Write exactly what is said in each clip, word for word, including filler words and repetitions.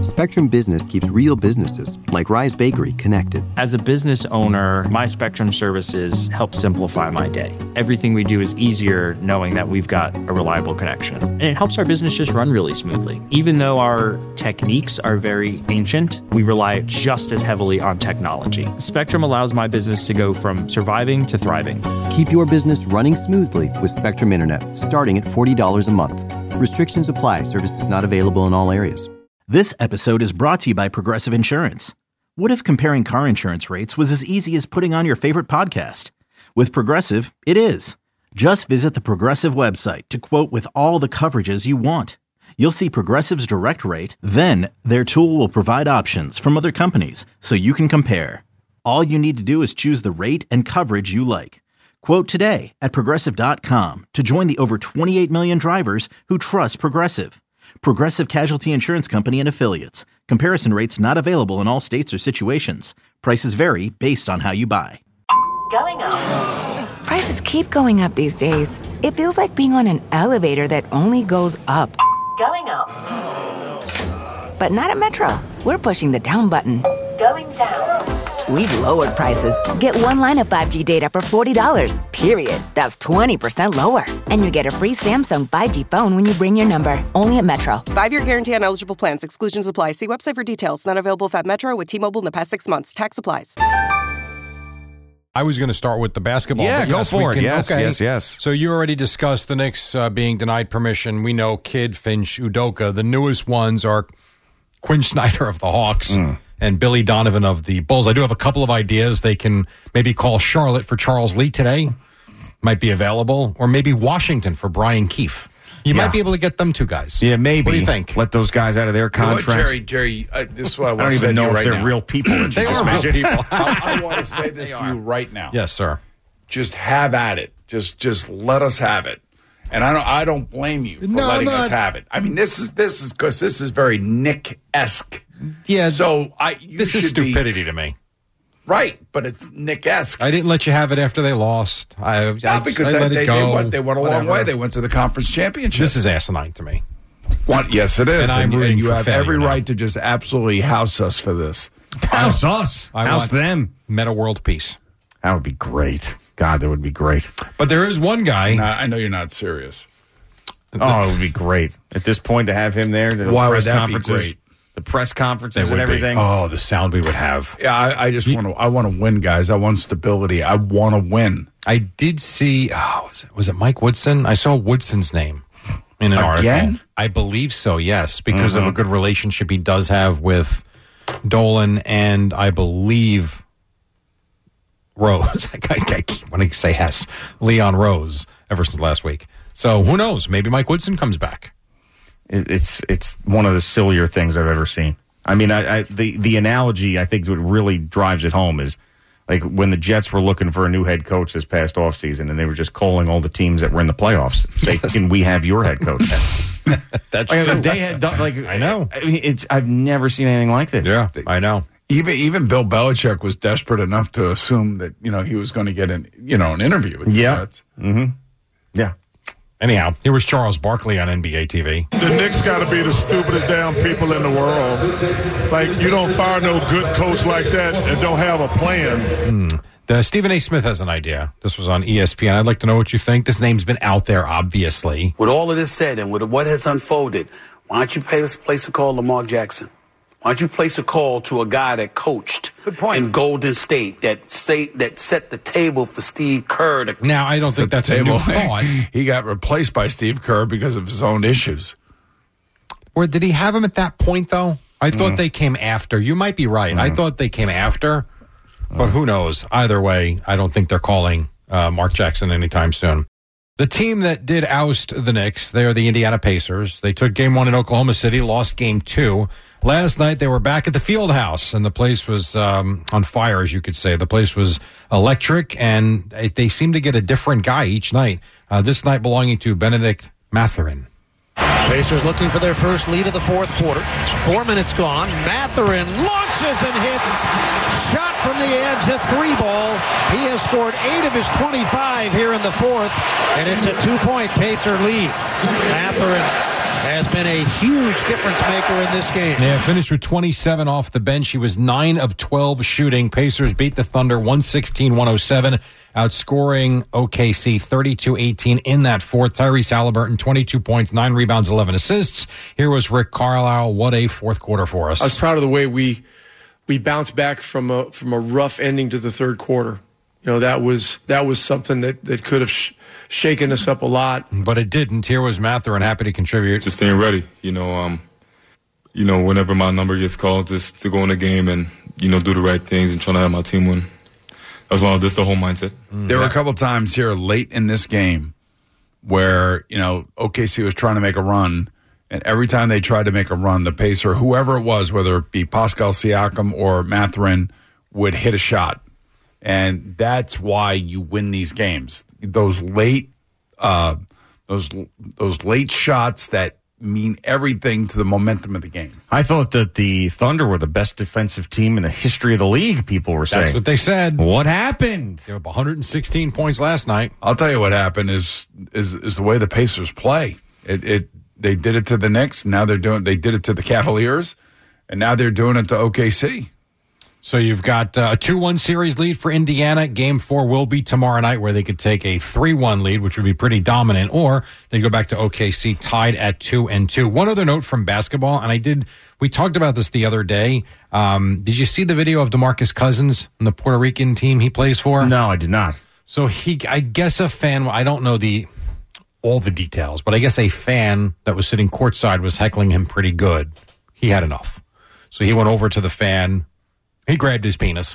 Spectrum Business keeps real businesses, like Rise Bakery, connected. As a business owner, my Spectrum services help simplify my day. Everything we do is easier knowing that we've got a reliable connection. And it helps our business just run really smoothly. Even though our techniques are very ancient, we rely just as heavily on technology. Spectrum allows my business to go from surviving to thriving. Keep your business running smoothly with Spectrum Internet, starting at forty dollars a month. Restrictions apply. Services not available in all areas. This episode is brought to you by Progressive Insurance. What if comparing car insurance rates was as easy as putting on your favorite podcast? With Progressive, it is. Just visit the Progressive website to quote with all the coverages you want. You'll see Progressive's direct rate, then their tool will provide options from other companies so you can compare. All you need to do is choose the rate and coverage you like. Quote today at Progressive dot com to join the over twenty-eight million drivers who trust Progressive. Progressive Casualty Insurance Company and Affiliates. Comparison rates not available in all states or situations. Prices vary based on how you buy. Going up. Prices keep going up these days. It feels like being on an elevator that only goes up. Going up. But not at Metro. We're pushing the down button. Going down. We've lowered prices. Get one line of five G data for forty dollars, period. That's twenty percent lower. And you get a free Samsung five G phone when you bring your number. Only at Metro. Five-year guarantee on eligible plans. Exclusions apply. See website for details. Not available at Metro with T-Mobile in the past six months. Tax applies. I was going to start with the basketball. Yeah, go yes, for it. Can, yes, okay. yes, yes. So you already discussed the Knicks uh, being denied permission. We know Kidd, Finch, Udoka. The newest ones are Quinn Snyder of the Hawks. Mm. And Billy Donovan of the Bulls. I do have a couple of ideas. They can maybe call Charlotte for Charles Lee today. Might be available. Or maybe Washington for Brian Keefe. You yeah. might be able to get them two guys. Yeah, maybe. What do you think? Let those guys out of their contracts. You know what, Jerry, Jerry, uh, this is what I want I don't to say even to know you if right they're now. real people. They are real people. I, I want to say this to you right now. Yes, sir. Just have at it. Just just let us have it. And I don't I don't blame you for no, letting not. us have it. I mean, this is this is because this is very Nick-esque. Yeah. So I you this should is stupidity be, to me. Right, but it's Nick-esque. I didn't let you have it after they lost. I, Not I, because I they, let they, it go. they went they went a Whatever. long way. They went to the conference championship. This is asinine to me. What? Yes, it is. And I'm and, rooting and you for have failure every now. right to just absolutely house us for this. House us. I House want them. Meta world peace. That would be great. God, that would be great. But there is one guy. Nah, I know you're not serious. Oh, it would be great. At this point, to have him there. The Why would press that be conferences, great? The press conferences It and would everything. be. Oh, the sound we would have. Yeah, I, I just want to. I want to win, guys. I want stability. I want to win. I did see. Oh, was it, was it Mike Woodson? I saw Woodson's name in an Again? article. I believe so. Yes, because Mm-hmm. of a good relationship he does have with Dolan and I believe Rose. I, I keep wanting to say Hess. Leon Rose. Ever since last week. So who knows? Maybe Mike Woodson comes back. It, it's it's one of the sillier things I've ever seen. I mean, I, I, the the analogy I think what really drives it home is like when the Jets were looking for a new head coach this past offseason, and they were just calling all the teams that were in the playoffs. Say, Yes. can we have your head coach? That's like, true. if they had done, like I know. I mean, it's I've never seen anything like this. Yeah, I know. Even even Bill Belichick was desperate enough to assume that you know he was going to get an you know an interview with the Yeah. Jets. Mm-hmm. Yeah. Anyhow, here was Charles Barkley on N B A T V. The Knicks got to be the stupidest damn people in the world. Like, you don't fire no good coach like that and don't have a plan. Mm. The Stephen A. Smith has an idea. This was on E S P N. I'd like to know what you think. This name's been out there, obviously. With all of this said and with what has unfolded, why don't you place, place a call to Lamar Jackson? Why don't you place a call to a guy that coached in Golden State, that say, that set the table for Steve Kerr? To Now, I don't think that's a new thought. He got replaced by Steve Kerr because of his own issues. Or did he have him at that point, though? I thought Mm. they came after. You might be right. Mm. I thought they came after. But who knows? Either way, I don't think they're calling uh, Mark Jackson anytime soon. The team that did oust the Knicks, they are the Indiana Pacers. They took game one in Oklahoma City, lost game two. Last night, they were back at the field house, and the place was um, on fire, as you could say. The place was electric, and they seemed to get a different guy each night. Uh, this night belonging to Benedict Mathurin. Pacers looking for their first lead of the fourth quarter. Four minutes gone. Mathurin launches and hits. Shot from the edge, a three ball. He has scored eight of his twenty-five here in the fourth, and it's a two-point Pacer lead. Mathurin has been a huge difference maker in this game. Yeah, finished with twenty-seven off the bench. He was nine of twelve shooting. Pacers beat the Thunder one sixteen to one oh seven, outscoring O K C thirty-two eighteen in that fourth. Tyrese Halliburton, twenty-two points, nine rebounds, eleven assists. Here was Rick Carlisle. What a fourth quarter for us. I was proud of the way we we bounced back from a from a rough ending to the third quarter. You know, that was that was something that, that could have sh- shaken us up a lot. But it didn't. Here was Mathurin, happy to contribute. Just staying ready. You know, um, you know, whenever my number gets called, just to go in the game and, you know, do the right things and trying to have my team win. That's why that's the whole mindset. Mm. There were a couple times here late in this game where, you know, O K C was trying to make a run, and every time they tried to make a run, the pacer, whoever it was, whether it be Pascal Siakam or Mathurin, would hit a shot. And that's why you win these games. Those late, uh, those those late shots that mean everything to the momentum of the game. I thought that the Thunder were the best defensive team in the history of the league, people were saying. That's what they said. What happened? They were up one hundred sixteen points last night. I'll tell you what happened is is is the way the Pacers play. It, it they did it to the Knicks. Now they're doing. They did it to the Cavaliers, and now they're doing it to O K C. So you've got uh, a two one series lead for Indiana. Game four will be tomorrow night, where they could take a three one lead, which would be pretty dominant, or they go back to O K C tied at two and two. One other note from basketball, and I did. We talked about this the other day. Um, did you see the video of DeMarcus Cousins and the Puerto Rican team he plays for? No, I did not. So he, I guess, a fan. I don't know the all the details, but I guess a fan that was sitting courtside was heckling him pretty good. He had enough, so he went over to the fan. He grabbed his penis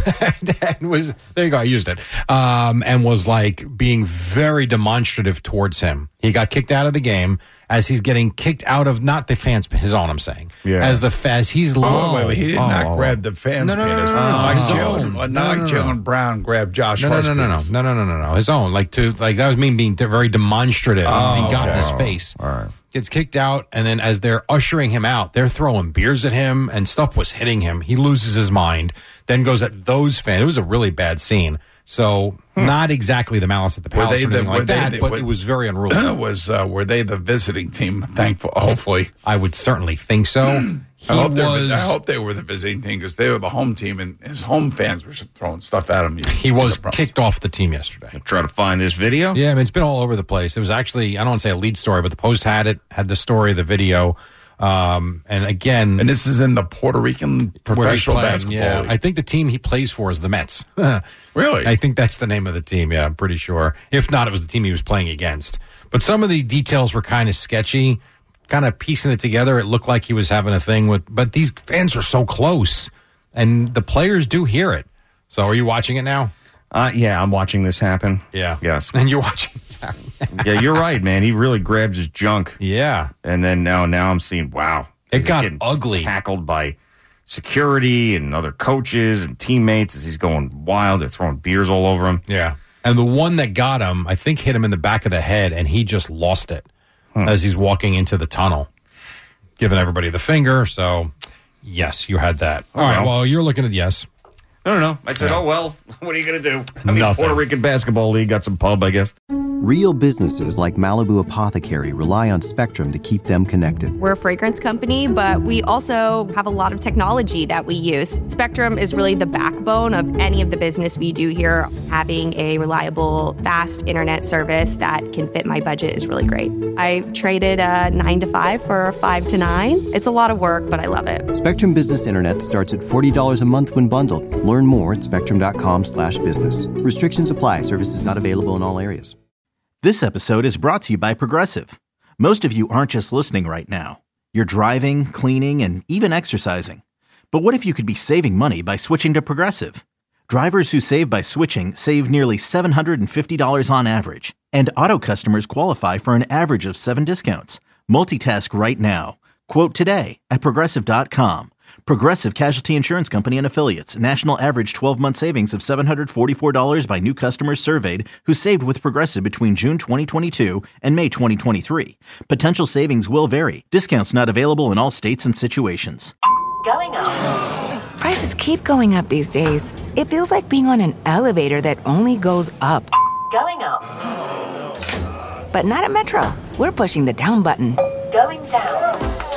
and was, there you go, I used it, um, and was like being very demonstrative towards him. He got kicked out of the game as he's getting kicked out of, not the fans, his own, I'm saying. Yeah. As the, as he's low. Oh, wait, wait, he did oh, not oh, grab the fans' no, no, penis. No, no, no, no, Not his like own. Jalen, No, not no, like no, Jalen no. Brown grabbed Josh No, no, Hart's no, no, no, penis. no, no, no, no, no, his own. Like to, like that was me being very demonstrative. Oh, he got okay. in his face. All right. Gets kicked out, and then as they're ushering him out, they're throwing beers at him, and stuff was hitting him. He loses his mind, then goes at those fans. It was a really bad scene. So hmm. not exactly the Malice at the Palace or anything the, like that, they, but were, it was very unruly. was uh, were they the visiting team? Thankful, hopefully. I would certainly think so. I hope, was, I hope they were the visiting team because they were the home team, and his home fans were throwing stuff at him. He was kicked off the team yesterday. I'll try to find this video. Yeah, I mean, it's been all over the place. It was actually, I don't want to say a lead story, but the Post had it, had the story, the video. Um, and again, and this is in the Puerto Rican professional playing, basketball yeah. league. I think the team he plays for is the Mets. Really? I think that's the name of the team. Yeah, I'm pretty sure. If not, it was the team he was playing against. But some of the details were kind of sketchy. Kind of piecing it together, it looked like he was having a thing with. But these fans are so close, and the players do hear it. So, are you watching it now? Uh, yeah, I'm watching this happen. Yeah. Yes. And you're watching it happen. Yeah, you're right, man. He really grabbed his junk. Yeah. And then now, now I'm seeing, wow. It got getting ugly. Tackled by security and other coaches and teammates as he's going wild. They're throwing beers all over him. Yeah. And the one that got him, I think, hit him in the back of the head, and he just lost it hmm. as he's walking into the tunnel, giving everybody the finger. So, yes, you had that. All oh, right, well, you're looking at yes. No, no, no. I said, yeah. oh, well, what are you going to do? I mean, Nothing. Puerto Rican Basketball League got some pub, I guess. Real businesses like Malibu Apothecary rely on Spectrum to keep them connected. We're a fragrance company, but we also have a lot of technology that we use. Spectrum is really the backbone of any of the business we do here. Having a reliable, fast internet service that can fit my budget is really great. I traded a nine to five for a five to nine. It's a lot of work, but I love it. Spectrum Business Internet starts at forty dollars a month when bundled. Learn more at spectrum.com slash business. Restrictions apply. Services not available in all areas. This episode is brought to you by Progressive. Most of you aren't just listening right now. You're driving, cleaning, and even exercising. But what if you could be saving money by switching to Progressive? Drivers who save by switching save nearly seven hundred fifty dollars on average. And auto customers qualify for an average of seven discounts. Multitask right now. Quote today at Progressive dot com. Progressive Casualty Insurance Company and Affiliates. National average twelve-month savings of seven hundred forty-four dollars by new customers surveyed who saved with Progressive between June twenty twenty-two and May twenty twenty-three. Potential savings will vary. Discounts not available in all states and situations. Going up. Prices keep going up these days. It feels like being on an elevator that only goes up. Going up. But not at Metro. We're pushing the down button. Going down.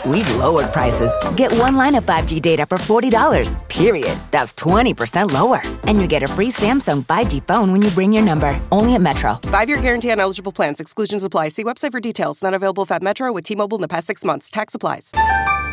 we've lowered prices. Get one line of five G data for forty dollars, period. That's twenty percent lower. And you get a free Samsung five G phone when you bring your number. Only at Metro. Five-year guarantee on eligible plans. Exclusions apply. See website for details. Not available if at Metro with T-Mobile in the past six months. Tax applies.